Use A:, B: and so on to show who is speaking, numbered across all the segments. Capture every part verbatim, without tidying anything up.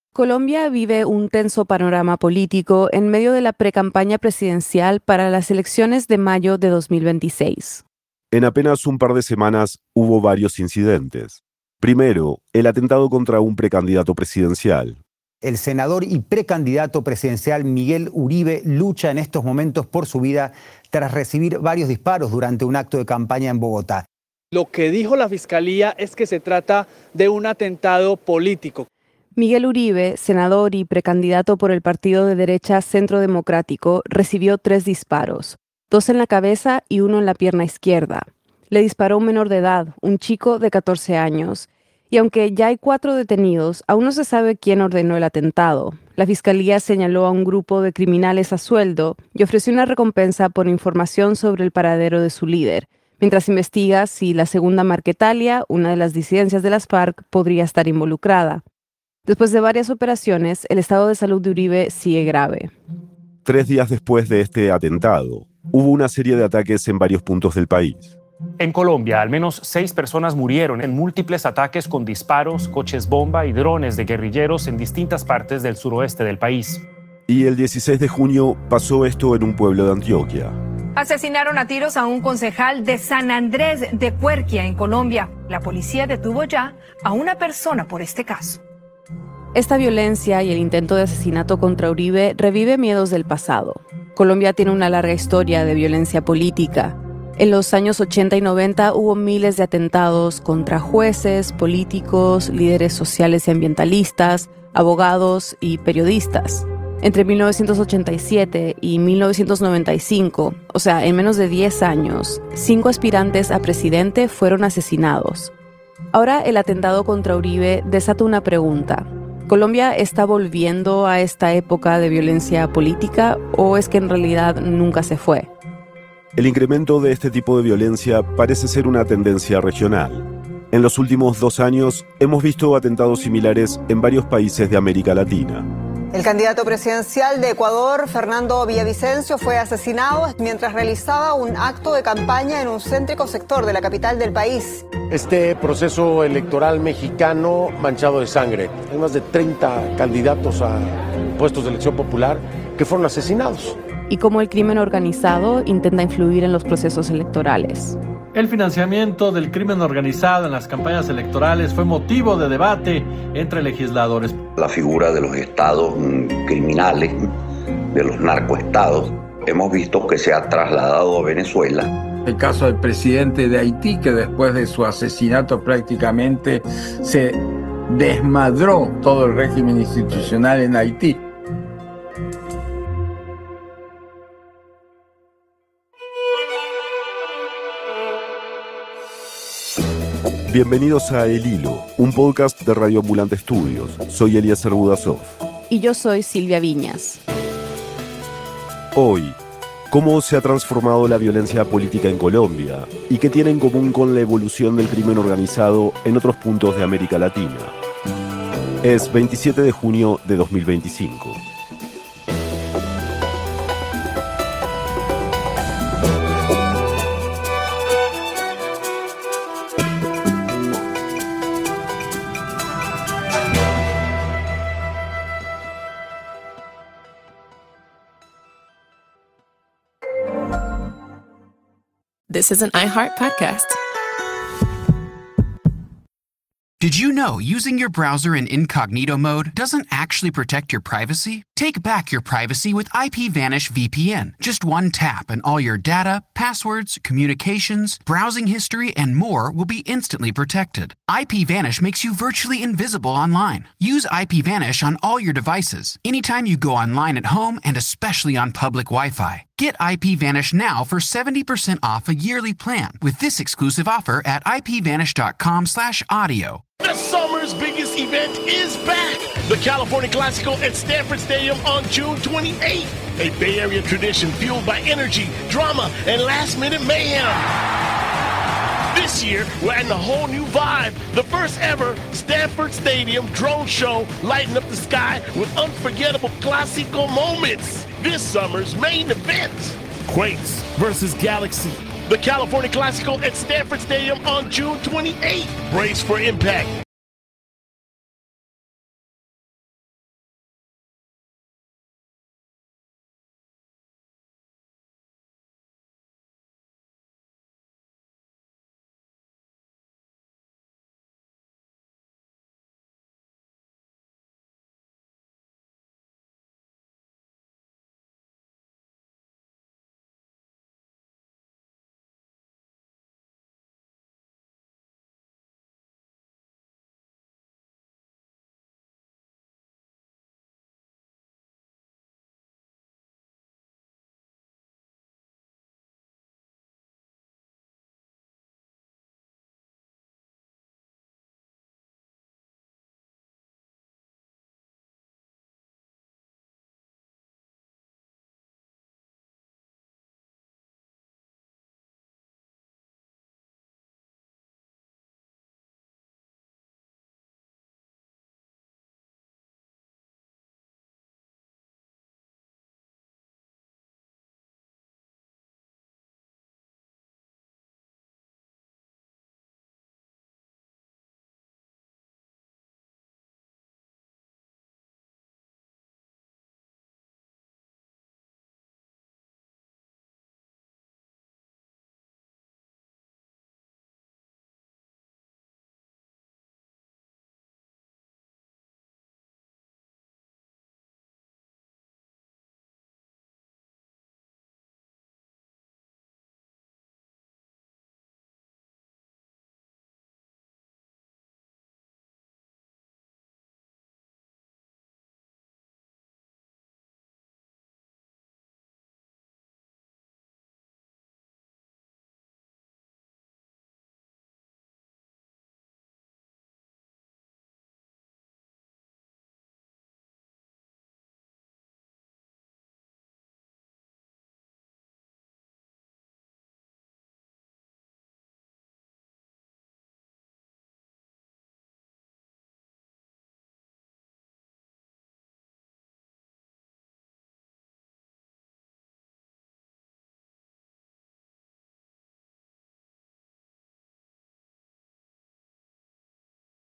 A: Colombia vive un tenso panorama político en medio de la precampaña presidencial para las elecciones de mayo de dos mil veintiséis.
B: En apenas un par de semanas hubo varios incidentes. Primero, el atentado contra un precandidato presidencial.
C: El senador y precandidato presidencial Miguel Uribe lucha en estos momentos por su vida tras recibir varios disparos durante un acto de campaña en Bogotá.
D: Lo que dijo la fiscalía es que se trata de un atentado político.
A: Miguel Uribe, senador y precandidato por el partido de derecha Centro Democrático, recibió tres disparos, dos en la cabeza y uno en la pierna izquierda. Le disparó un menor de edad, un chico de catorce años. Y aunque ya hay cuatro detenidos, aún no se sabe quién ordenó el atentado. La fiscalía señaló a un grupo de criminales a sueldo y ofreció una recompensa por información sobre el paradero de su líder, mientras investiga si la segunda Marquetalia, una de las disidencias de las FARC, podría estar involucrada. Después de varias operaciones, el estado de salud de Uribe sigue grave.
B: Tres días después de este atentado, hubo una serie de ataques en varios puntos del país.
E: En Colombia, al menos seis personas murieron en múltiples ataques con disparos, coches bomba y drones de guerrilleros en distintas partes del suroeste del país.
B: Y el dieciséis de junio pasó esto en un pueblo de Antioquia.
F: Asesinaron a tiros a un concejal de San Andrés de Cuerquia, en Colombia. La policía detuvo ya a una persona por este caso.
A: Esta violencia y el intento de asesinato contra Uribe revive miedos del pasado. Colombia tiene una larga historia de violencia política. En los años ochenta y noventa hubo miles de atentados contra jueces, políticos, líderes sociales y ambientalistas, abogados y periodistas. Entre mil novecientos ochenta y siete y mil novecientos noventa y cinco, o sea, en menos de diez años, cinco aspirantes a presidente fueron asesinados. Ahora el atentado contra Uribe desata una pregunta. ¿Colombia está volviendo a esta época de violencia política o es que en realidad nunca se fue?
B: El incremento de este tipo de violencia parece ser una tendencia regional. En los últimos dos años hemos visto atentados similares en varios países de América Latina.
G: El candidato presidencial de Ecuador, Fernando Villavicencio, fue asesinado mientras realizaba un acto de campaña en un céntrico sector de la capital del país.
H: Este proceso electoral mexicano manchado de sangre. Hay más de treinta candidatos a puestos de elección popular que fueron asesinados.
A: Y cómo el crimen organizado intenta influir en los procesos electorales.
I: El financiamiento del crimen organizado en las campañas electorales fue motivo de debate entre legisladores.
J: La figura de los estados criminales, de los narcoestados, hemos visto que se ha trasladado a Venezuela.
K: El caso del presidente de Haití, que después de su asesinato prácticamente se desmadró todo el régimen institucional en Haití.
B: Bienvenidos a El Hilo, un podcast de Radio Ambulante Estudios. Soy Eliezer Budasov.
A: Y yo soy Silvia Viñas.
B: Hoy, ¿cómo se ha transformado la violencia política en Colombia? ¿Y qué tiene en común con la evolución del crimen organizado en otros puntos de América Latina? Es veintisiete de junio de dos mil veinticinco.
L: This is an iHeart podcast.
M: Did you know using your browser in incognito mode doesn't actually protect your privacy? Take back your privacy with IPVanish V P N. Just one tap and all your data, passwords, communications, browsing history, and more will be instantly protected. IPVanish makes you virtually invisible online. Use IPVanish on all your devices, anytime you go online at home and especially on public Wi-Fi. Get IPVanish now for seventy percent off a yearly plan with this exclusive offer at ipvanish.com slash audio.
N: The summer's biggest event is back. The California Classical at Stanford Stadium on June twenty-eighth. A Bay Area tradition fueled by energy, drama, and last-minute mayhem. This year, we're adding a whole new vibe. The first ever Stanford Stadium drone show lighting up the sky with unforgettable classical moments. This summer's main event, Quakes versus Galaxy. The California Classical at Stanford Stadium on June twenty-eighth. Brace for impact.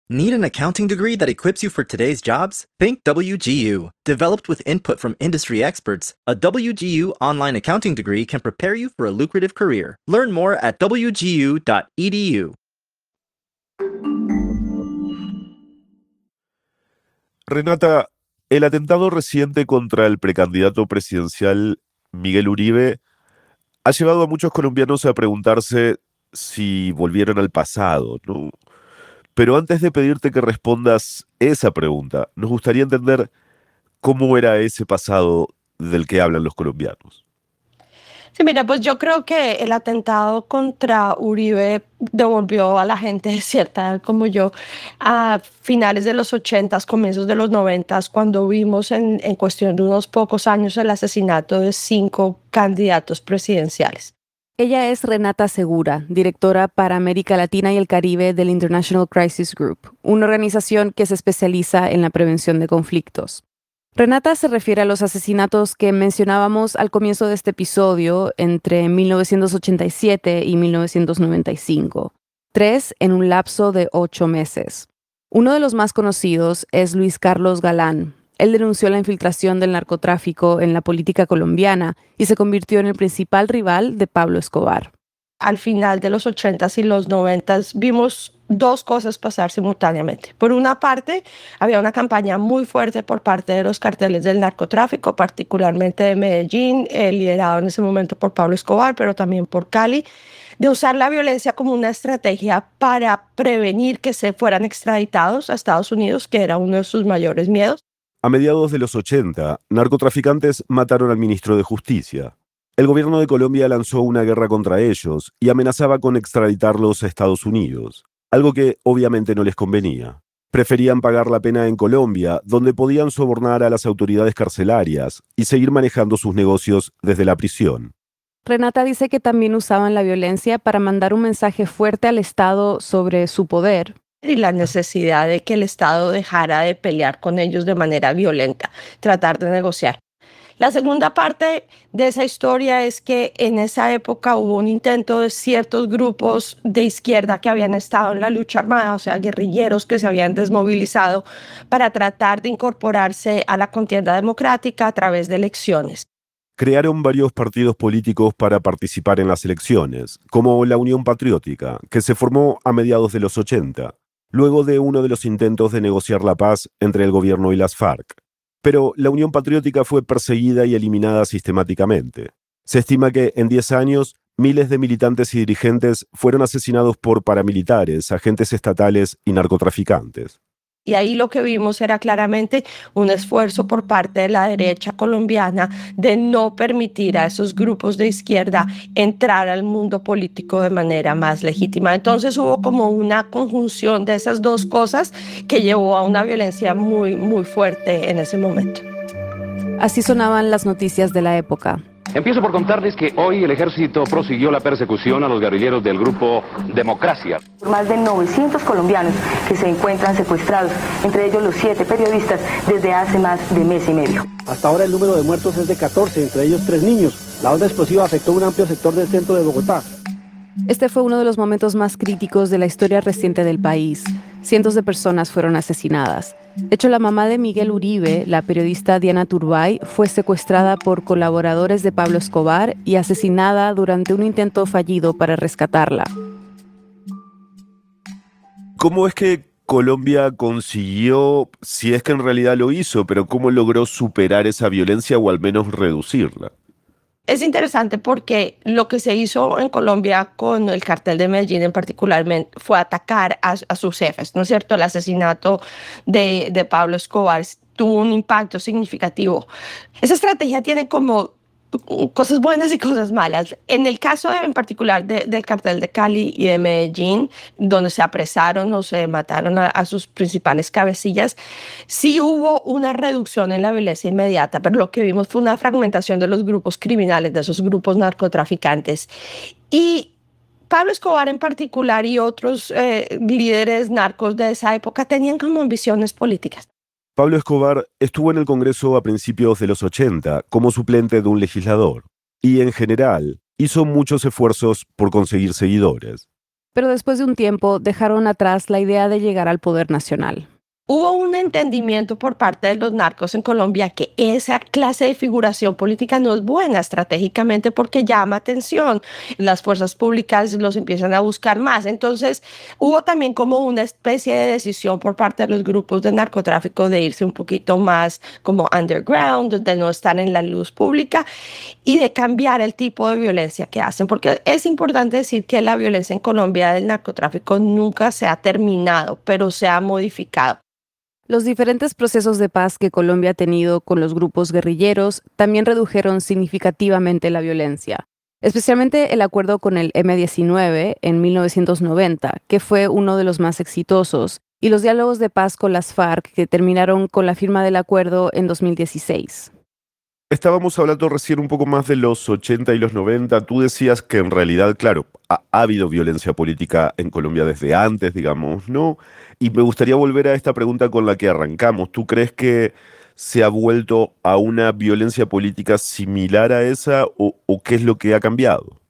O: Need an accounting degree that equips you for today's jobs? Think W G U. Developed with input from industry experts, a W G U online accounting degree can prepare you for a lucrative career. Learn more at w g u dot e d u.
B: Renata, el atentado reciente contra el precandidato presidencial Miguel Uribe ha llevado a muchos colombianos a preguntarse si volvieron al pasado, ¿no? Pero antes de pedirte que respondas esa pregunta, nos gustaría entender cómo era ese pasado del que hablan los colombianos.
P: Sí, mira, pues yo creo que el atentado contra Uribe devolvió a la gente de cierta edad como yo a finales de los ochentas, comienzos de los noventas, cuando vimos en, en cuestión de unos pocos años el asesinato de cinco candidatos presidenciales.
A: Ella es Renata Segura, directora para América Latina y el Caribe del International Crisis Group, una organización que se especializa en la prevención de conflictos. Renata se refiere a los asesinatos que mencionábamos al comienzo de este episodio entre mil novecientos ochenta y siete y mil novecientos noventa y cinco, tres en un lapso de ocho meses. Uno de los más conocidos es Luis Carlos Galán. Él denunció la infiltración del narcotráfico en la política colombiana y se convirtió en el principal rival de Pablo Escobar.
P: Al final de los ochentas y los noventas vimos dos cosas pasar simultáneamente. Por una parte, había una campaña muy fuerte por parte de los carteles del narcotráfico, particularmente de Medellín, eh, liderado en ese momento por Pablo Escobar, pero también por Cali, de usar la violencia como una estrategia para prevenir que se fueran extraditados a Estados Unidos, que era uno de sus mayores miedos.
B: A mediados de los ochenta, narcotraficantes mataron al ministro de Justicia. El gobierno de Colombia lanzó una guerra contra ellos y amenazaba con extraditarlos a Estados Unidos, algo que obviamente no les convenía. Preferían pagar la pena en Colombia, donde podían sobornar a las autoridades carcelarias y seguir manejando sus negocios desde la prisión.
A: Renata dice que también usaban la violencia para mandar un mensaje fuerte al Estado sobre su poder.
P: Y la necesidad de que el Estado dejara de pelear con ellos de manera violenta, tratar de negociar. La segunda parte de esa historia es que en esa época hubo un intento de ciertos grupos de izquierda que habían estado en la lucha armada, o sea, guerrilleros que se habían desmovilizado para tratar de incorporarse a la contienda democrática a través de elecciones.
B: Crearon varios partidos políticos para participar en las elecciones, como la Unión Patriótica, que se formó a mediados de los ochenta. Luego de uno de los intentos de negociar la paz entre el gobierno y las FARC. Pero la Unión Patriótica fue perseguida y eliminada sistemáticamente. Se estima que en diez años, miles de militantes y dirigentes fueron asesinados por paramilitares, agentes estatales y narcotraficantes.
P: Y ahí lo que vimos era claramente un esfuerzo por parte de la derecha colombiana de no permitir a esos grupos de izquierda entrar al mundo político de manera más legítima. Entonces hubo como una conjunción de esas dos cosas que llevó a una violencia muy, muy fuerte en ese momento.
A: Así sonaban las noticias de la época.
Q: Empiezo por contarles que hoy el ejército prosiguió la persecución a los guerrilleros del grupo Democracia.
R: Más de novecientos colombianos que se encuentran secuestrados, entre ellos los siete periodistas, desde hace más de mes y medio.
S: Hasta ahora el número de muertos es de catorce, entre ellos tres niños. La onda explosiva afectó un amplio sector del centro de Bogotá.
A: Este fue uno de los momentos más críticos de la historia reciente del país. Cientos de personas fueron asesinadas. De hecho, la mamá de Miguel Uribe, la periodista Diana Turbay, fue secuestrada por colaboradores de Pablo Escobar y asesinada durante un intento fallido para rescatarla.
B: ¿Cómo es que Colombia consiguió, si es que en realidad lo hizo, pero cómo logró superar esa violencia o al menos reducirla?
P: Es interesante porque lo que se hizo en Colombia con el cartel de Medellín en particular fue atacar a, a sus jefes, ¿no es cierto? El asesinato de, de Pablo Escobar tuvo un impacto significativo. Esa estrategia tiene como cosas buenas y cosas malas. En el caso de, en particular de, del cartel de Cali y de Medellín, donde se apresaron o se mataron a, a sus principales cabecillas, sí hubo una reducción en la violencia inmediata, pero lo que vimos fue una fragmentación de los grupos criminales, de esos grupos narcotraficantes. Y Pablo Escobar en particular y otros eh, líderes narcos de esa época tenían como ambiciones políticas.
B: Pablo Escobar estuvo en el Congreso a principios de los ochenta como suplente de un legislador y, en general, hizo muchos esfuerzos por conseguir seguidores.
A: Pero después de un tiempo dejaron atrás la idea de llegar al poder nacional.
P: Hubo un entendimiento por parte de los narcos en Colombia que esa clase de figuración política no es buena estratégicamente porque llama atención. Las fuerzas públicas los empiezan a buscar más. Entonces, hubo también como una especie de decisión por parte de los grupos de narcotráfico de irse un poquito más como underground, de no estar en la luz pública y de cambiar el tipo de violencia que hacen. Porque es importante decir que la violencia en Colombia del narcotráfico nunca se ha terminado, pero se ha modificado.
A: Los diferentes procesos de paz que Colombia ha tenido con los grupos guerrilleros también redujeron significativamente la violencia, especialmente el acuerdo con el eme diecinueve en mil novecientos noventa, que fue uno de los más exitosos, y los diálogos de paz con las FARC que terminaron con la firma del acuerdo en dos mil dieciséis.
B: Estábamos hablando recién un poco más de los ochenta y los noventa. Tú decías que en realidad, claro, ha, ha habido violencia política en Colombia desde antes, digamos, ¿no? Y me gustaría volver a esta pregunta con la que arrancamos. ¿Tú crees que se ha vuelto a una violencia política similar a esa o, o qué es lo que ha cambiado?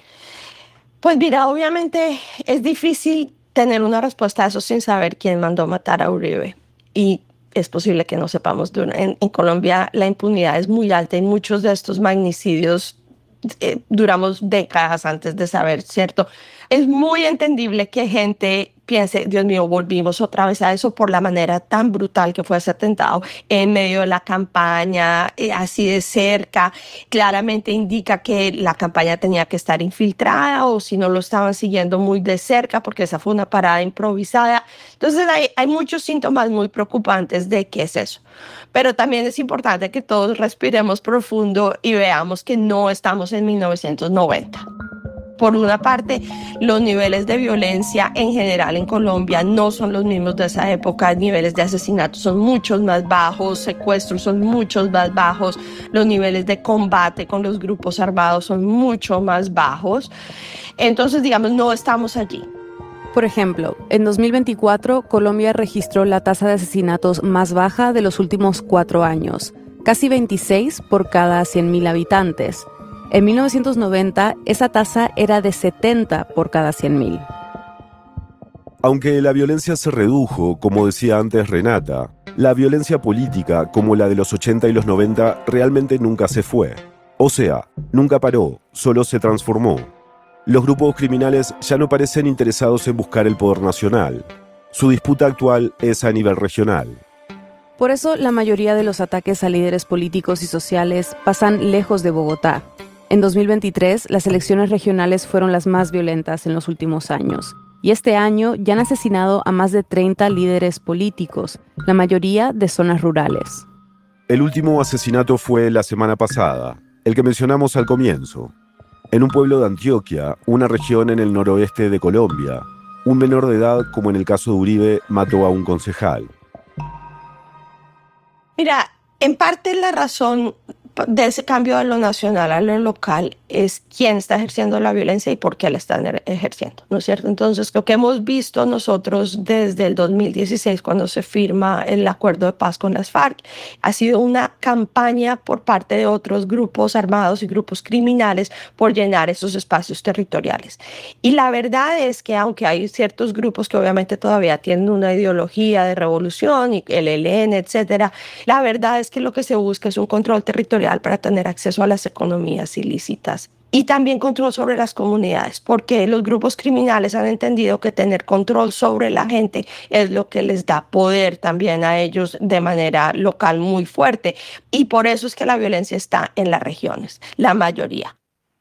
P: Pues mira, obviamente es difícil tener una respuesta a eso sin saber quién mandó matar a Uribe. Y es posible que no sepamos. En, en Colombia la impunidad es muy alta y muchos de estos magnicidios eh, duramos décadas antes de saber, ¿cierto? Es muy entendible que gente piense, Dios mío, volvimos otra vez a eso por la manera tan brutal que fue ese atentado en medio de la campaña, eh, así de cerca. Claramente indica que la campaña tenía que estar infiltrada o si no lo estaban siguiendo muy de cerca porque esa fue una parada improvisada. Entonces hay, hay muchos síntomas muy preocupantes de qué es eso. Pero también es importante que todos respiremos profundo y veamos que no estamos en mil novecientos noventa. Por una parte, los niveles de violencia en general en Colombia no son los mismos de esa época. Niveles de asesinatos son muchos más bajos, secuestros son muchos más bajos, los niveles de combate con los grupos armados son mucho más bajos. Entonces, digamos, no estamos allí.
A: Por ejemplo, en dos mil veinticuatro, Colombia registró la tasa de asesinatos más baja de los últimos cuatro años, casi veintiséis por cada cien mil habitantes. En mil novecientos noventa, esa tasa era de setenta por cada cien mil.
B: Aunque la violencia se redujo, como decía antes Renata, la violencia política, como la de los ochenta y los noventa, realmente nunca se fue. O sea, nunca paró, solo se transformó. Los grupos criminales ya no parecen interesados en buscar el poder nacional. Su disputa actual es a nivel regional.
A: Por eso, la mayoría de los ataques a líderes políticos y sociales pasan lejos de Bogotá. En dos mil veintitrés, las elecciones regionales fueron las más violentas en los últimos años. Y este año ya han asesinado a más de treinta líderes políticos, la mayoría de zonas rurales.
B: El último asesinato fue la semana pasada, el que mencionamos al comienzo. En un pueblo de Antioquia, una región en el noroeste de Colombia, un menor de edad, como en el caso de Uribe, mató a un concejal.
P: Mira, en parte la razón de ese cambio de lo nacional a lo local es quién está ejerciendo la violencia y por qué la están ejerciendo, ¿no es cierto? Entonces, lo que hemos visto nosotros desde el dos mil dieciséis, cuando se firma el acuerdo de paz con las FARC, ha sido una campaña por parte de otros grupos armados y grupos criminales por llenar esos espacios territoriales. Y la verdad es que aunque hay ciertos grupos que obviamente todavía tienen una ideología de revolución, y el E L N, etcétera, la verdad es que lo que se busca es un control territorial para tener acceso a las economías ilícitas y también control sobre las comunidades, porque los grupos criminales han entendido que tener control sobre la gente es lo que les da poder también a ellos de manera local muy fuerte, y por eso es que la violencia está en las regiones, la mayoría.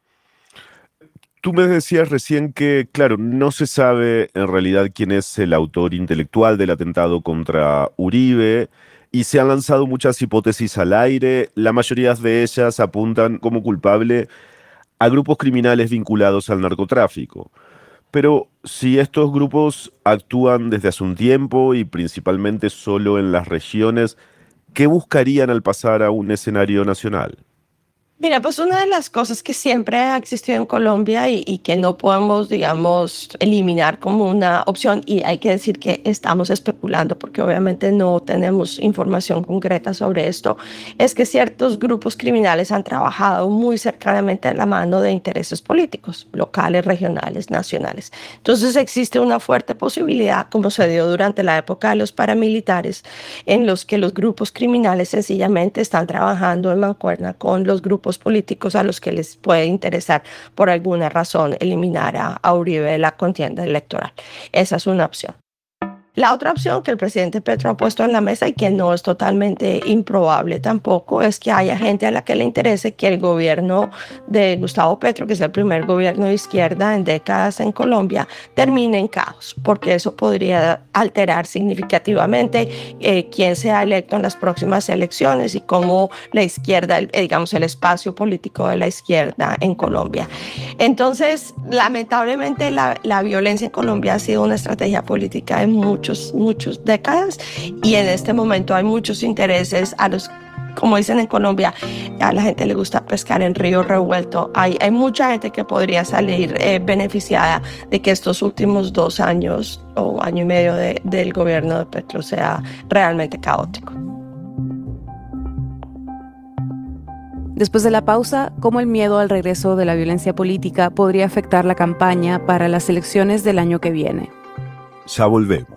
B: Tú me decías recién que, claro, no se sabe en realidad quién es el autor intelectual del atentado contra Uribe, y se han lanzado muchas hipótesis al aire. La mayoría de ellas apuntan como culpable a grupos criminales vinculados al narcotráfico. Pero si estos grupos actúan desde hace un tiempo y principalmente solo en las regiones, ¿qué buscarían al pasar a un escenario nacional?
P: Mira, pues una de las cosas que siempre ha existido en Colombia y, y que no podemos, digamos, eliminar como una opción, y hay que decir que estamos especulando porque obviamente no tenemos información concreta sobre esto, es que ciertos grupos criminales han trabajado muy cercanamente en la mano de intereses políticos, locales, regionales, nacionales. Entonces existe una fuerte posibilidad, como se dio durante la época de los paramilitares, en los que los grupos criminales sencillamente están trabajando en mancuerna con los grupos políticos a los que les puede interesar por alguna razón eliminar a, a Uribe de la contienda electoral. Esa es una opción. La otra opción que el presidente Petro ha puesto en la mesa y que no es totalmente improbable tampoco es que haya gente a la que le interese que el gobierno de Gustavo Petro, que es el primer gobierno de izquierda en décadas en Colombia, termine en caos, porque eso podría alterar significativamente eh, quién sea electo en las próximas elecciones y cómo la izquierda, eh, digamos, el espacio político de la izquierda en Colombia. Entonces, lamentablemente, la, la violencia en Colombia ha sido una estrategia política de muchos Muchos, muchas décadas y en este momento hay muchos intereses a los, como dicen en Colombia, a la gente le gusta pescar en río revuelto. Hay, hay mucha gente que podría salir eh, beneficiada de que estos últimos dos años o año y medio de, del gobierno de Petro sea realmente caótico.
A: Después de la pausa, ¿cómo el miedo al regreso de la violencia política podría afectar la campaña para las elecciones del año que viene?
B: Ya volvemos.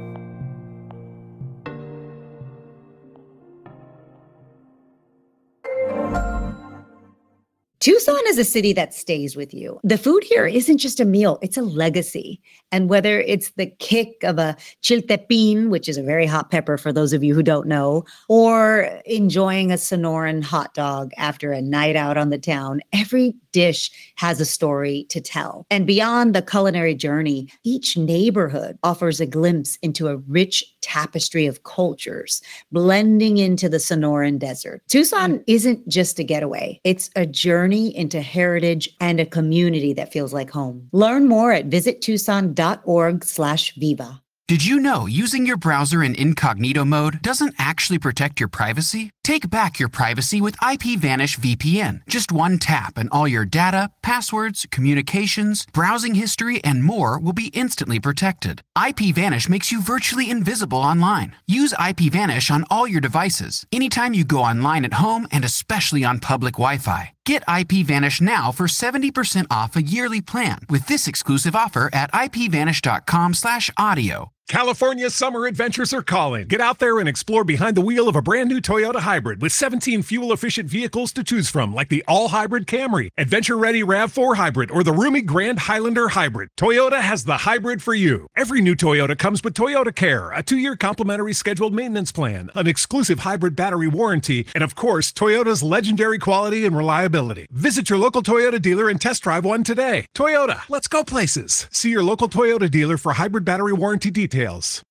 T: Tucson is a city that stays with you. The food here isn't just a meal, it's a legacy. And whether it's the kick of a chiltepín, which is a very hot pepper for those of you who don't know, or enjoying a Sonoran hot dog after a night out on the town, every dish has a story to tell. And beyond the culinary journey, each neighborhood offers a glimpse into a rich tapestry of cultures, blending into the Sonoran Desert. Tucson isn't just a getaway, it's a journey into heritage and a community that feels like home. Learn more at visit tucson dot org slash viva.
M: Did you know using your browser in incognito mode doesn't actually protect your privacy? Take back your privacy with IPVanish V P N. Just one tap and all your data, passwords, communications, browsing history, and more will be instantly protected. IPVanish makes you virtually invisible online. Use IPVanish on all your devices, anytime you go online at home and especially on public Wi-Fi. Get IPVanish now for seventy percent off a yearly plan with this exclusive offer at ipvanish.com slash audio.
U: California's summer adventures are calling. Get out there and explore behind the wheel of a brand new Toyota Hybrid with seventeen fuel-efficient vehicles to choose from, like the all-hybrid Camry, adventure-ready RAV four Hybrid, or the roomy Grand Highlander Hybrid. Toyota has the hybrid for you. Every new Toyota comes with Toyota Care, a two-year complimentary scheduled maintenance plan, an exclusive hybrid battery warranty, and of course, Toyota's legendary quality and reliability. Visit your local Toyota dealer and test drive one today. Toyota, let's go places. See your local Toyota dealer for hybrid battery warranty details.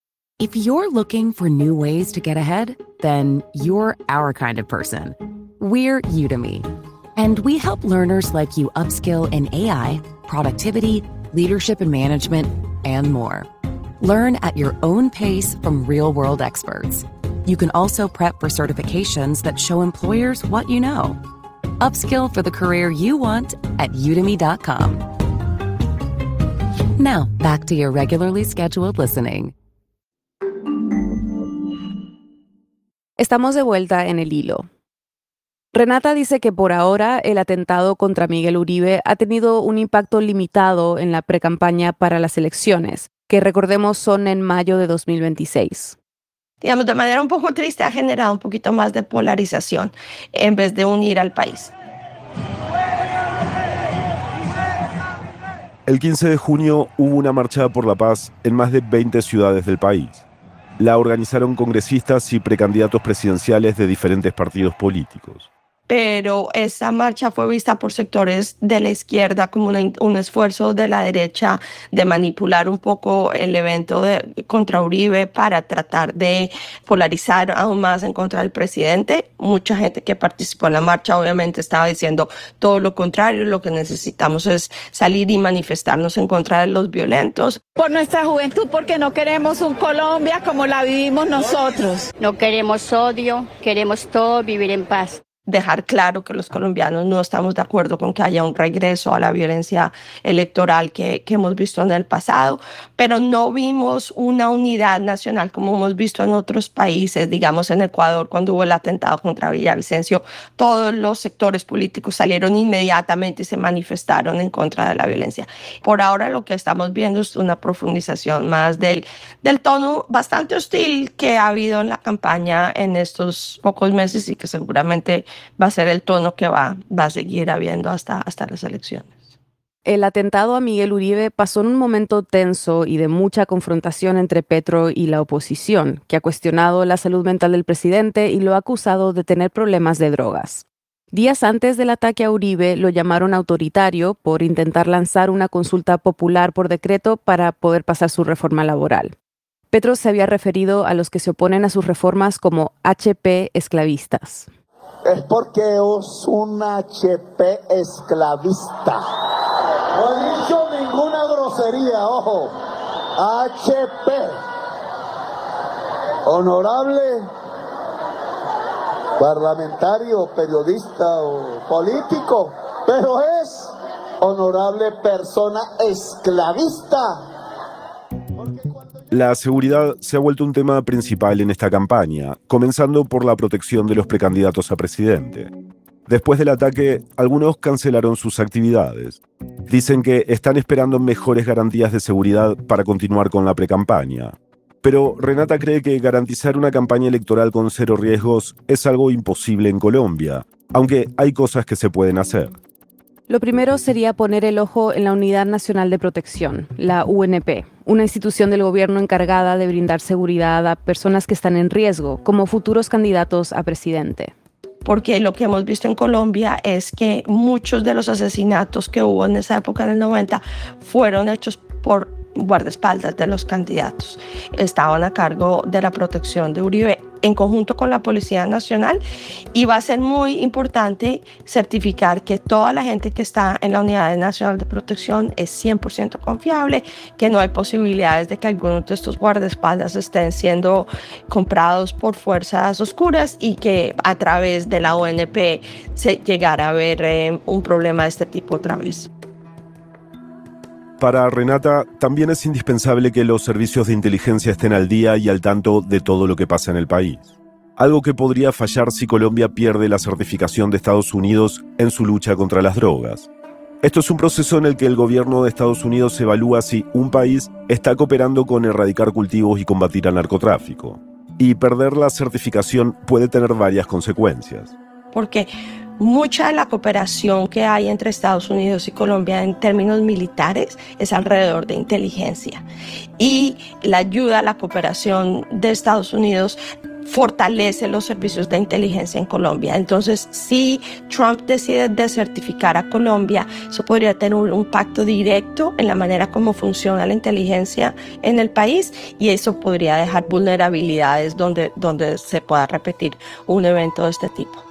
V: If you're looking for new ways to get ahead, then you're our kind of person. We're Udemy, and we help learners like you upskill in A I, productivity, leadership and management, and more. Learn at your own pace from real-world experts. You can also prep for certifications that show employers what you know. Upskill for the career you want at udemy dot com. Now, back to your regularly scheduled listening.
A: Estamos de vuelta en el hilo. Renata dice que por ahora el atentado contra Miguel Uribe ha tenido un impacto limitado en la precampaña para las elecciones, que recordemos son en mayo de dos mil veintiséis.
P: Digamos, de manera un poco triste ha generado un poquito más de polarización en vez de unir al país.
B: El quince de junio hubo una marcha por la paz en más de veinte ciudades del país. La organizaron congresistas y precandidatos presidenciales de diferentes partidos políticos.
P: Pero esa marcha fue vista por sectores de la izquierda como una, un esfuerzo de la derecha de manipular un poco el evento de, contra Uribe para tratar de polarizar aún más en contra del presidente. Mucha gente que participó en la marcha obviamente estaba diciendo todo lo contrario, lo que necesitamos es salir y manifestarnos en contra de los violentos.
W: Por nuestra juventud, porque no queremos un Colombia como la vivimos nosotros.
X: No queremos odio, queremos todos vivir en paz.
P: dejar claro que los colombianos no estamos de acuerdo con que haya un regreso a la violencia electoral que, que hemos visto en el pasado, pero no vimos una unidad nacional como hemos visto en otros países. Digamos, en Ecuador, cuando hubo el atentado contra Villavicencio, todos los sectores políticos salieron inmediatamente y se manifestaron en contra de la violencia. Por ahora lo que estamos viendo es una profundización más del, del tono bastante hostil que ha habido en la campaña en estos pocos meses y que seguramente va a ser el tono que va, va a seguir habiendo hasta, hasta las elecciones.
A: El atentado a Miguel Uribe pasó en un momento tenso y de mucha confrontación entre Petro y la oposición, que ha cuestionado la salud mental del presidente y lo ha acusado de tener problemas de drogas. Días antes del ataque a Uribe lo llamaron autoritario por intentar lanzar una consulta popular por decreto para poder pasar su reforma laboral. Petro se había referido a los que se oponen a sus reformas como H P esclavistas.
C: Es porque es un H P esclavista. No he dicho ninguna grosería, ojo. H P. Honorable parlamentario, periodista o político, pero es honorable persona esclavista.
B: La seguridad se ha vuelto un tema principal en esta campaña, comenzando por la protección de los precandidatos a presidente. Después del ataque, algunos cancelaron sus actividades. Dicen que están esperando mejores garantías de seguridad para continuar con la precampaña. Pero Renata cree que garantizar una campaña electoral con cero riesgos es algo imposible en Colombia, aunque hay cosas que se pueden hacer.
A: Lo primero sería poner el ojo en la Unidad Nacional de Protección, la U N P, una institución del gobierno encargada de brindar seguridad a personas que están en riesgo, como futuros candidatos a presidente.
P: Porque lo que hemos visto en Colombia es que muchos de los asesinatos que hubo en esa época, en el noventa, fueron hechos por guardaespaldas de los candidatos. Estaban a cargo de la protección de Uribe en conjunto con la Policía Nacional, y va a ser muy importante certificar que toda la gente que está en la Unidad Nacional de Protección es cien por ciento confiable, que no hay posibilidades de que algunos de estos guardaespaldas estén siendo comprados por fuerzas oscuras y que a través de la O N P se llegara a ver eh, un problema de este tipo otra vez.
B: Para Renata, también es indispensable que los servicios de inteligencia estén al día y al tanto de todo lo que pasa en el país. Algo que podría fallar si Colombia pierde la certificación de Estados Unidos en su lucha contra las drogas. Esto es un proceso en el que el gobierno de Estados Unidos evalúa si un país está cooperando con erradicar cultivos y combatir al narcotráfico. Y perder la certificación puede tener varias consecuencias.
P: Porque mucha de la cooperación que hay entre Estados Unidos y Colombia en términos militares es alrededor de inteligencia. Y la ayuda a la cooperación de Estados Unidos fortalece los servicios de inteligencia en Colombia. Entonces, si Trump decide desertificar a Colombia, eso podría tener un impacto directo en la manera como funciona la inteligencia en el país, y eso podría dejar vulnerabilidades donde, donde se pueda repetir un evento de este tipo.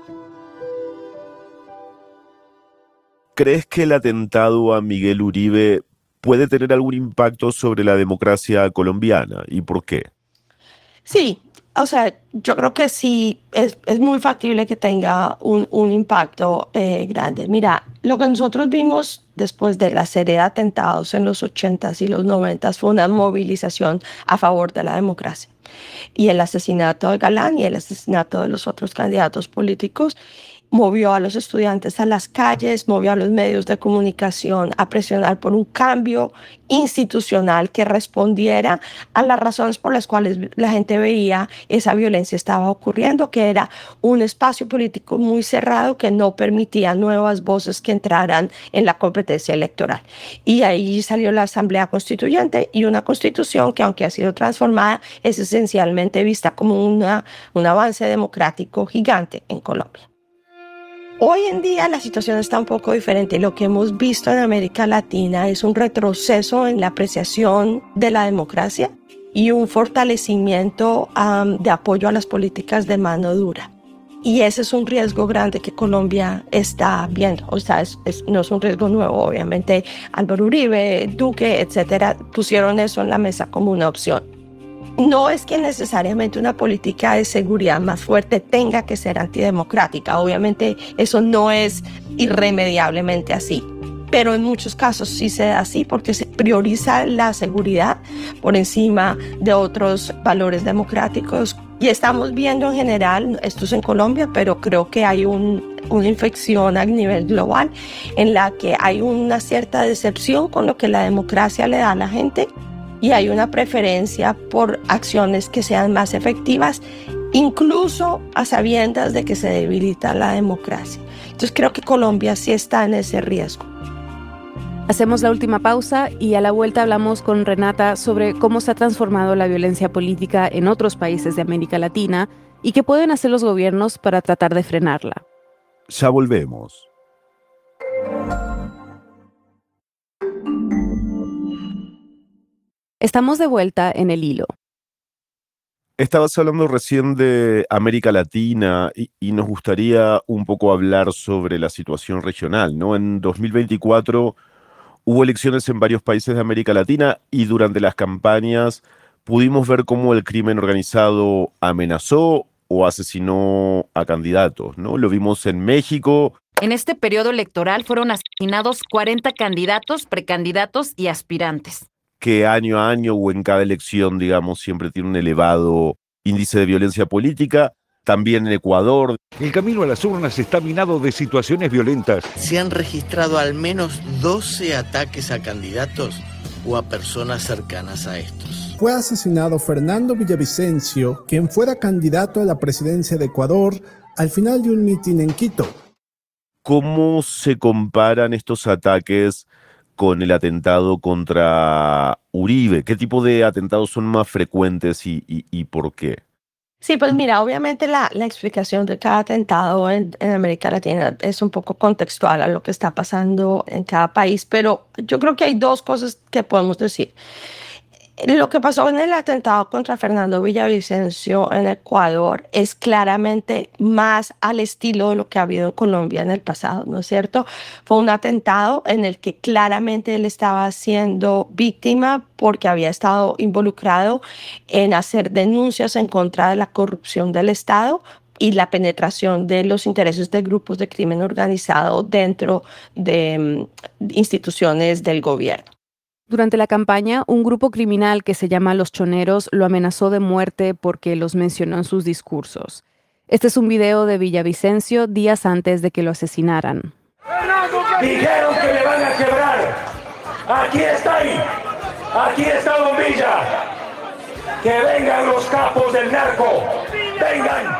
B: ¿Crees que el atentado a Miguel Uribe puede tener algún impacto sobre la democracia colombiana? ¿Y por qué?
P: Sí, o sea, yo creo que sí, es, es muy factible que tenga un, un impacto eh, grande. Mira, lo que nosotros vimos después de la serie de atentados en los ochentas y los noventas fue una movilización a favor de la democracia. Y el asesinato de Galán y el asesinato de los otros candidatos políticos movió a los estudiantes a las calles, movió a los medios de comunicación a presionar por un cambio institucional que respondiera a las razones por las cuales la gente veía esa violencia estaba ocurriendo, que era un espacio político muy cerrado que no permitía nuevas voces que entraran en la competencia electoral. Y ahí salió la Asamblea Constituyente y una constitución que, aunque ha sido transformada, es esencialmente vista como una, un avance democrático gigante en Colombia. Hoy en día la situación está un poco diferente. Lo que hemos visto en América Latina es un retroceso en la apreciación de la democracia y un fortalecimiento um, de apoyo a las políticas de mano dura. Y ese es un riesgo grande que Colombia está viendo. O sea, es, es, no es un riesgo nuevo. Obviamente Álvaro Uribe, Duque, etcétera, pusieron eso en la mesa como una opción. No es que necesariamente una política de seguridad más fuerte tenga que ser antidemocrática. Obviamente eso no es irremediablemente así. Pero en muchos casos sí se da así porque se prioriza la seguridad por encima de otros valores democráticos. Y estamos viendo en general, esto es en Colombia, pero creo que hay un, una infección a nivel global en la que hay una cierta decepción con lo que la democracia le da a la gente y hay una preferencia por acciones que sean más efectivas, incluso a sabiendas de que se debilita la democracia. Entonces creo que Colombia sí está en ese riesgo.
A: Hacemos la última pausa y a la vuelta hablamos con Renata sobre cómo se ha transformado la violencia política en otros países de América Latina y qué pueden hacer los gobiernos para tratar de frenarla.
B: Ya volvemos.
A: Estamos de vuelta en El Hilo.
B: Estabas hablando recién de América Latina y, y nos gustaría un poco hablar sobre la situación regional, ¿no? En dos mil veinticuatro hubo elecciones en varios países de América Latina y durante las campañas pudimos ver cómo el crimen organizado amenazó o asesinó a candidatos, ¿no? Lo vimos en México.
D: En este periodo electoral fueron asesinados cuarenta candidatos, precandidatos y aspirantes.
B: Que año a año o en cada elección, digamos, siempre tiene un elevado índice de violencia política. También en Ecuador.
E: El camino a las urnas está minado de situaciones violentas.
F: Se han registrado al menos doce ataques a candidatos o a personas cercanas a estos.
X: Fue asesinado Fernando Villavicencio, quien fuera candidato a la presidencia de Ecuador, al final de un mitin en Quito.
B: ¿Cómo se comparan estos ataques con el atentado contra Uribe? ¿Qué tipo de atentados son más frecuentes y, y, y por qué?
P: Sí, pues mira, obviamente la, la explicación de cada atentado en, en América Latina es un poco contextual a lo que está pasando en cada país, pero yo creo que hay dos cosas que podemos decir. Lo que pasó en el atentado contra Fernando Villavicencio en Ecuador es claramente más al estilo de lo que ha habido en Colombia en el pasado, ¿no es cierto? Fue un atentado en el que claramente él estaba siendo víctima porque había estado involucrado en hacer denuncias en contra de la corrupción del Estado y la penetración de los intereses de grupos de crimen organizado dentro de um, instituciones del gobierno.
A: Durante la campaña, un grupo criminal que se llama Los Choneros lo amenazó de muerte porque los mencionó en sus discursos. Este es un video de Villavicencio días antes de que lo asesinaran.
Y: Dijeron que me van a quebrar. Aquí está ahí. Aquí está Don Villa. Que vengan los capos del narco. Vengan.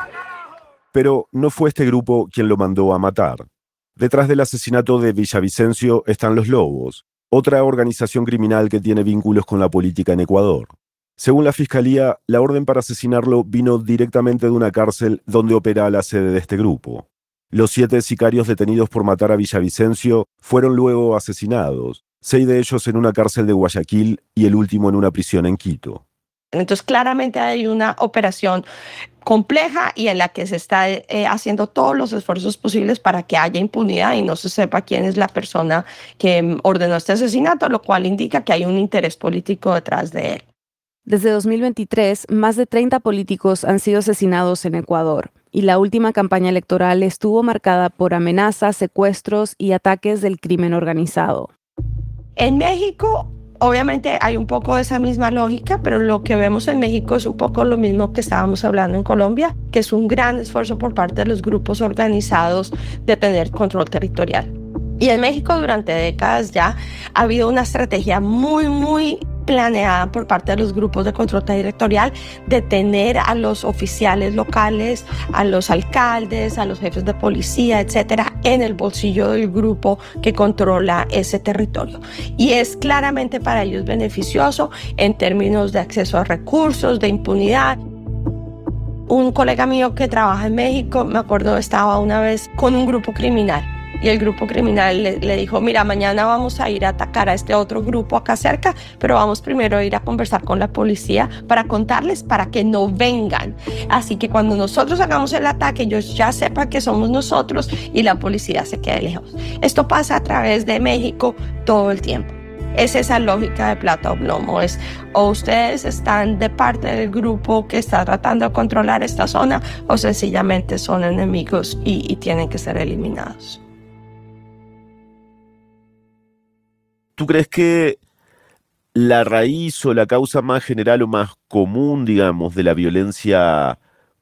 B: Pero no fue este grupo quien lo mandó a matar. Detrás del asesinato de Villavicencio están los Lobos, otra organización criminal que tiene vínculos con la política en Ecuador. Según la Fiscalía, la orden para asesinarlo vino directamente de una cárcel donde opera la sede de este grupo. Los siete sicarios detenidos por matar a Villavicencio fueron luego asesinados, seis de ellos en una cárcel de Guayaquil y el último en una prisión en Quito.
P: Entonces, claramente hay una operación compleja y en la que se está eh, haciendo todos los esfuerzos posibles para que haya impunidad y no se sepa quién es la persona que ordenó este asesinato, lo cual indica que hay un interés político detrás de él.
A: Desde dos mil veintitrés, más de treinta políticos han sido asesinados en Ecuador y la última campaña electoral estuvo marcada por amenazas, secuestros y ataques del crimen organizado.
P: En México, obviamente hay un poco de esa misma lógica, pero lo que vemos en México es un poco lo mismo que estábamos hablando en Colombia, que es un gran esfuerzo por parte de los grupos organizados de tener control territorial. Y en México durante décadas ya ha habido una estrategia muy, muy planeada por parte de los grupos de control territorial de tener a los oficiales locales, a los alcaldes, a los jefes de policía, etcétera, en el bolsillo del grupo que controla ese territorio. Y es claramente para ellos beneficioso en términos de acceso a recursos, de impunidad. Un colega mío que trabaja en México, me acuerdo, estaba una vez con un grupo criminal. Y el grupo criminal le, le dijo, mira, mañana vamos a ir a atacar a este otro grupo acá cerca, pero vamos primero a ir a conversar con la policía para contarles para que no vengan. Así que cuando nosotros hagamos el ataque, ellos ya sepan que somos nosotros y la policía se quede lejos. Esto pasa a través de México todo el tiempo. Es esa lógica de plata o plomo, es o ustedes están de parte del grupo que está tratando de controlar esta zona o sencillamente son enemigos y, y tienen que ser eliminados.
B: ¿Tú crees que la raíz o la causa más general o más común, digamos, de la violencia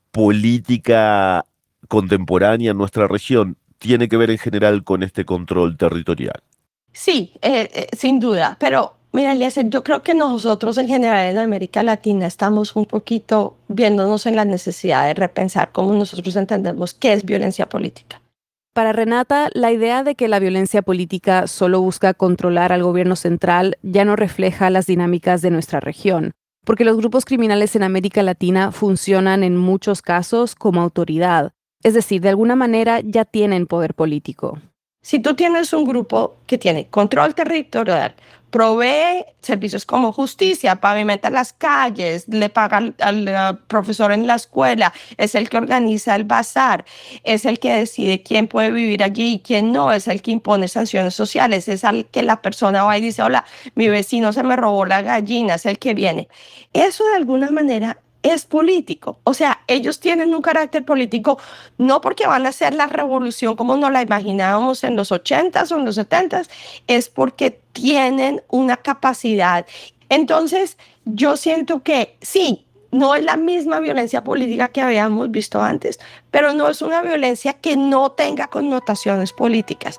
B: política contemporánea en nuestra región tiene que ver en general con este control territorial?
P: Sí, eh, eh, sin duda, pero mira, Eliezer, yo creo que nosotros en general en América Latina estamos un poquito viéndonos en la necesidad de repensar cómo nosotros entendemos qué es violencia política.
A: Para Renata, la idea de que la violencia política solo busca controlar al gobierno central ya no refleja las dinámicas de nuestra región, porque los grupos criminales en América Latina funcionan en muchos casos como autoridad, es decir, de alguna manera ya tienen poder político.
P: Si tú tienes un grupo que tiene control territorial, provee servicios como justicia, pavimenta las calles, le paga al, al uh, profesor en la escuela, es el que organiza el bazar, es el que decide quién puede vivir allí y quién no, es el que impone sanciones sociales, es el que la persona va y dice, hola, mi vecino se me robó la gallina, es el que viene. Eso de alguna manera es político, o sea, ellos tienen un carácter político no porque van a hacer la revolución como nos la imaginábamos en los ochentas o en los setentas, es porque tienen una capacidad. Entonces, yo siento que sí, no es la misma violencia política que habíamos visto antes, pero no es una violencia que no tenga connotaciones políticas.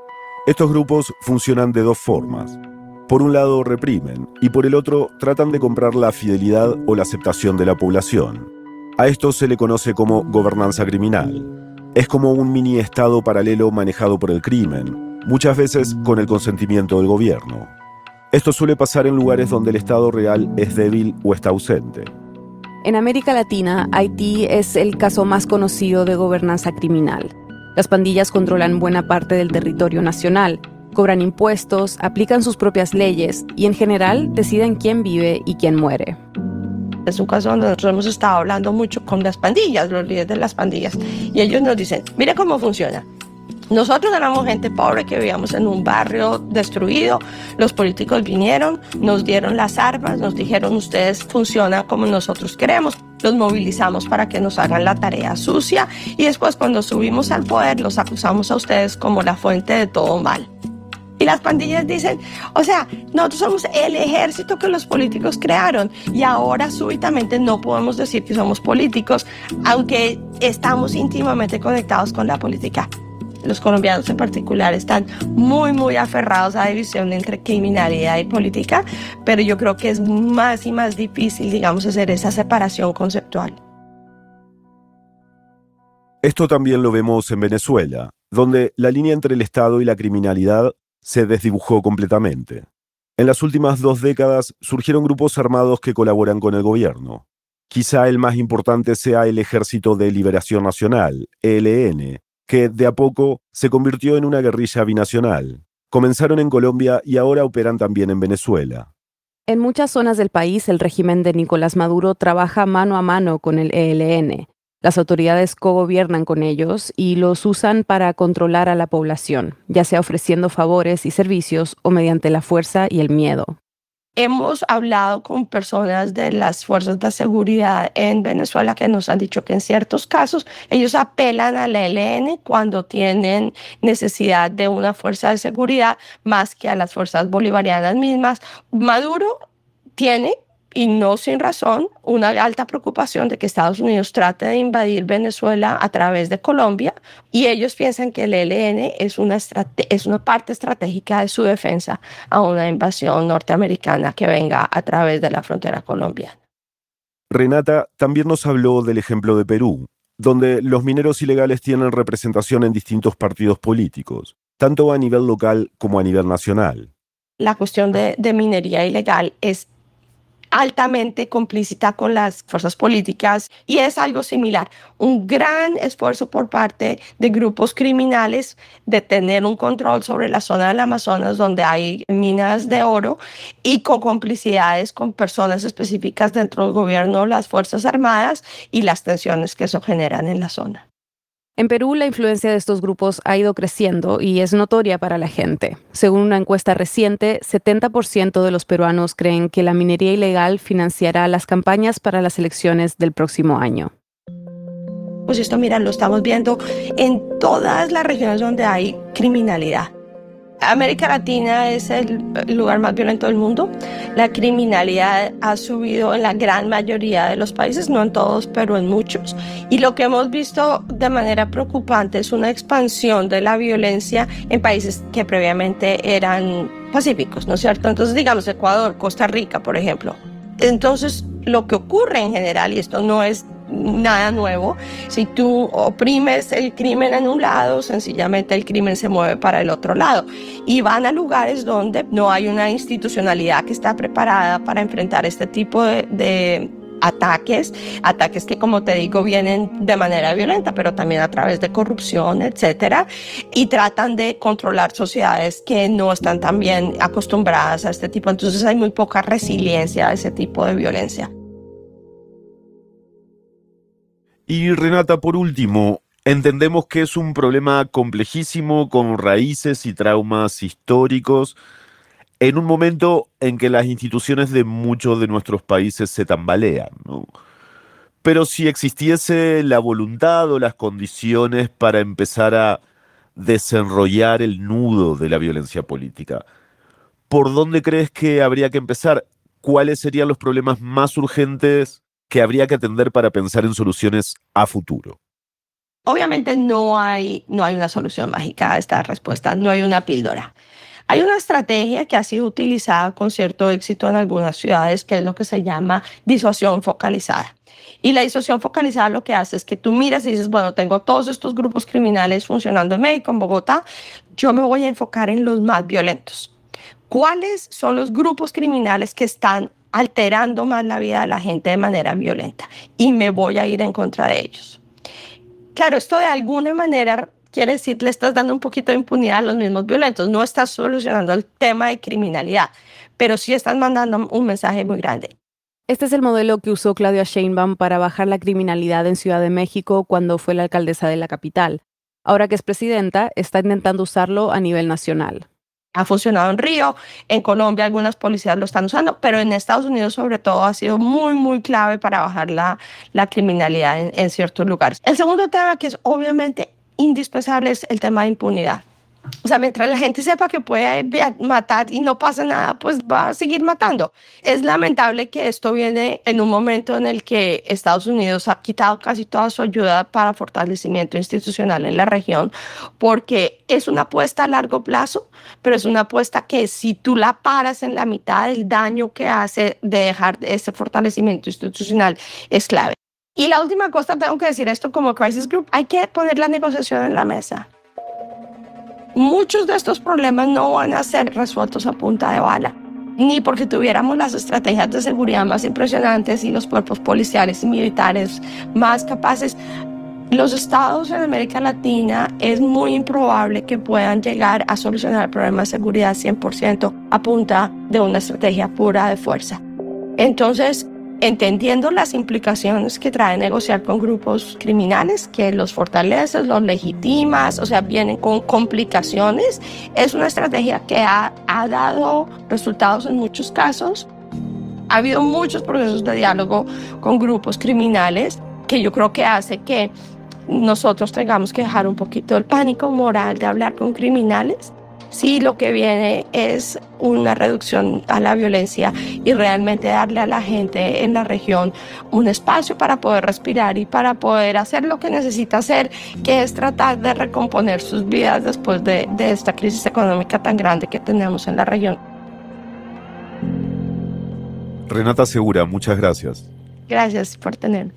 B: Estos grupos funcionan de dos formas. Por un lado reprimen y por el otro tratan de comprar la fidelidad o la aceptación de la población. A esto se le conoce como gobernanza criminal. Es como un mini estado paralelo manejado por el crimen, muchas veces con el consentimiento del gobierno. Esto suele pasar en lugares donde el Estado real es débil o está ausente.
A: En América Latina, Haití es el caso más conocido de gobernanza criminal. Las pandillas controlan buena parte del territorio nacional, cobran impuestos, aplican sus propias leyes y en general deciden quién vive y quién muere.
P: Es un caso donde nosotros hemos estado hablando mucho con las pandillas, los líderes de las pandillas, y ellos nos dicen, mire cómo funciona. Nosotros éramos gente pobre que vivíamos en un barrio destruido, los políticos vinieron, nos dieron las armas, nos dijeron ustedes funcionan como nosotros queremos, los movilizamos para que nos hagan la tarea sucia y después cuando subimos al poder los acusamos a ustedes como la fuente de todo mal. Y las pandillas dicen, o sea, nosotros somos el ejército que los políticos crearon y ahora súbitamente no podemos decir que somos políticos, aunque estamos íntimamente conectados con la política. Los colombianos en particular están muy, muy aferrados a la división entre criminalidad y política, pero yo creo que es más y más difícil, digamos, hacer esa separación conceptual.
B: Esto también lo vemos en Venezuela, donde la línea entre el Estado y la criminalidad se desdibujó completamente. En las últimas dos décadas surgieron grupos armados que colaboran con el gobierno. Quizá el más importante sea el Ejército de Liberación Nacional, E L N, que de a poco se convirtió en una guerrilla binacional. Comenzaron en Colombia y ahora operan también en Venezuela.
A: En muchas zonas del país, el régimen de Nicolás Maduro trabaja mano a mano con el E L N. Las autoridades cogobiernan con ellos y los usan para controlar a la población, ya sea ofreciendo favores y servicios o mediante la fuerza y el miedo.
P: Hemos hablado con personas de las fuerzas de seguridad en Venezuela que nos han dicho que en ciertos casos ellos apelan al E L N cuando tienen necesidad de una fuerza de seguridad más que a las fuerzas bolivarianas mismas. Maduro tiene, y no sin razón, una alta preocupación de que Estados Unidos trate de invadir Venezuela a través de Colombia y ellos piensan que el E L N es una, estrate- es una parte estratégica de su defensa a una invasión norteamericana que venga a través de la frontera colombiana.
B: Renata también nos habló del ejemplo de Perú, donde los mineros ilegales tienen representación en distintos partidos políticos, tanto a nivel local como a nivel nacional.
P: La cuestión de, de minería ilegal es altamente complícita con las fuerzas políticas y es algo similar. Un gran esfuerzo por parte de grupos criminales de tener un control sobre la zona del Amazonas donde hay minas de oro y con complicidades con personas específicas dentro del gobierno, las Fuerzas Armadas y las tensiones que eso generan en la zona.
A: En Perú, la influencia de estos grupos ha ido creciendo y es notoria para la gente. Según una encuesta reciente, setenta por ciento de los peruanos creen que la minería ilegal financiará las campañas para las elecciones del próximo año.
P: Pues esto, mira, lo estamos viendo en todas las regiones donde hay criminalidad. América Latina es el lugar más violento del mundo. La criminalidad ha subido en la gran mayoría de los países, no en todos, pero en muchos. Y lo que hemos visto de manera preocupante es una expansión de la violencia en países que previamente eran pacíficos, ¿no es cierto? Entonces, digamos, Ecuador, Costa Rica, por ejemplo. Entonces, lo que ocurre en general, y esto no es nada nuevo, si tú oprimes el crimen en un lado, sencillamente el crimen se mueve para el otro lado y van a lugares donde no hay una institucionalidad que está preparada para enfrentar este tipo de, de ataques, ataques que, como te digo, vienen de manera violenta, pero también a través de corrupción, etcétera, y tratan de controlar sociedades que no están tan bien acostumbradas a este tipo. Entonces hay muy poca resiliencia a ese tipo de violencia.
B: Y Renata, por último, entendemos que es un problema complejísimo con raíces y traumas históricos en un momento en que las instituciones de muchos de nuestros países se tambalean, ¿no? Pero si existiese la voluntad o las condiciones para empezar a desenrollar el nudo de la violencia política, ¿por dónde crees que habría que empezar? ¿Cuáles serían los problemas más urgentes que habría que atender para pensar en soluciones a futuro?
P: Obviamente no hay, no hay una solución mágica a esta respuesta, no hay una píldora. Hay una estrategia que ha sido utilizada con cierto éxito en algunas ciudades, que es lo que se llama disuasión focalizada. Y la disuasión focalizada lo que hace es que tú miras y dices, bueno, tengo todos estos grupos criminales funcionando en México, en Bogotá, yo me voy a enfocar en los más violentos. ¿Cuáles son los grupos criminales que están alterando más la vida de la gente de manera violenta? Y me voy a ir en contra de ellos. Claro, esto de alguna manera quiere decir, le estás dando un poquito de impunidad a los mismos violentos. No estás solucionando el tema de criminalidad, pero sí estás mandando un mensaje muy grande.
A: Este es el modelo que usó Claudia Sheinbaum para bajar la criminalidad en Ciudad de México cuando fue la alcaldesa de la capital. Ahora que es presidenta, está intentando usarlo a nivel nacional.
P: Ha funcionado en Río, en Colombia algunas policías lo están usando, pero en Estados Unidos sobre todo ha sido muy, muy clave para bajar la, la criminalidad en, en ciertos lugares. El segundo tema que es obviamente indispensable es el tema de impunidad. O sea, mientras la gente sepa que puede matar y no pasa nada, pues va a seguir matando. Es lamentable que esto viene en un momento en el que Estados Unidos ha quitado casi toda su ayuda para fortalecimiento institucional en la región, porque es una apuesta a largo plazo, pero es una apuesta que si tú la paras en la mitad, el daño que hace de dejar ese fortalecimiento institucional es clave. Y la última cosa, tengo que decir esto como Crisis Group, hay que poner la negociación en la mesa. Muchos de estos problemas no van a ser resueltos a punta de bala, ni porque tuviéramos las estrategias de seguridad más impresionantes y los cuerpos policiales y militares más capaces. Los estados en América Latina es muy improbable que puedan llegar a solucionar el problema de seguridad cien por ciento a punta de una estrategia pura de fuerza. Entonces, entendiendo las implicaciones que trae negociar con grupos criminales, que los fortaleces, los legitimas, o sea, vienen con complicaciones, es una estrategia que ha, ha dado resultados en muchos casos. Ha habido muchos procesos de diálogo con grupos criminales que yo creo que hace que nosotros tengamos que dejar un poquito el pánico moral de hablar con criminales. Sí, lo que viene es una reducción a la violencia y realmente darle a la gente en la región un espacio para poder respirar y para poder hacer lo que necesita hacer, que es tratar de recomponer sus vidas después de, de esta crisis económica tan grande que tenemos en la región.
B: Renata Segura, muchas gracias.
P: Gracias por tenerme.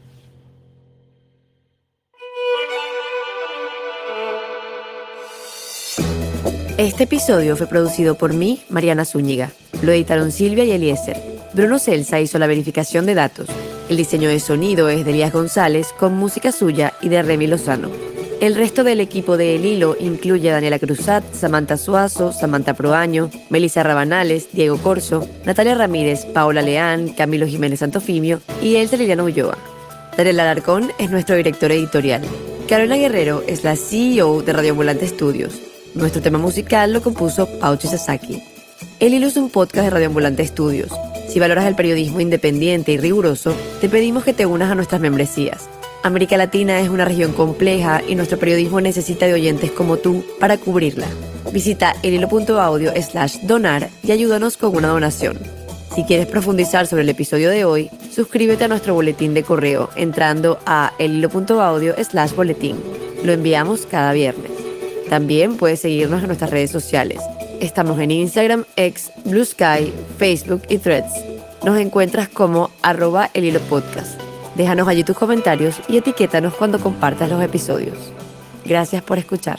G: Este episodio fue producido por mí, Mariana Zúñiga. Lo editaron Silvia y Eliezer. Bruno Celsa hizo la verificación de datos. El diseño de sonido es de Elías González, con música suya y de Remy Lozano. El resto del equipo de El Hilo incluye a Daniela Cruzat, Samantha Suazo, Samantha Proaño, Melissa Rabanales, Diego Corso, Natalia Ramírez, Paola Leán, Camilo Jiménez Santofimio y Elsa Liliana Ulloa. Daniel Alarcón es nuestro director editorial. Carolina Guerrero es la C E O de Radio Ambulante Studios. Nuestro tema musical lo compuso Pauchi Sasaki. El Hilo es un podcast de Radio Ambulante Studios. Si valoras el periodismo independiente y riguroso, te pedimos que te unas a nuestras membresías. América Latina es una región compleja y nuestro periodismo necesita de oyentes como tú para cubrirla. Visita elhilo.audio slash donar y ayúdanos con una donación. Si quieres profundizar sobre el episodio de hoy, suscríbete a nuestro boletín de correo entrando a elhilo.audio slash boletín. Lo enviamos cada viernes. También puedes seguirnos en nuestras redes sociales. Estamos en Instagram, X, Blue Sky, Facebook y Threads. Nos encuentras como arroba elhilopodcast. Déjanos allí tus comentarios y etiquétanos cuando compartas los episodios. Gracias por escuchar.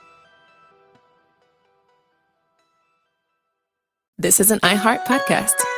H: This is an iHeart podcast.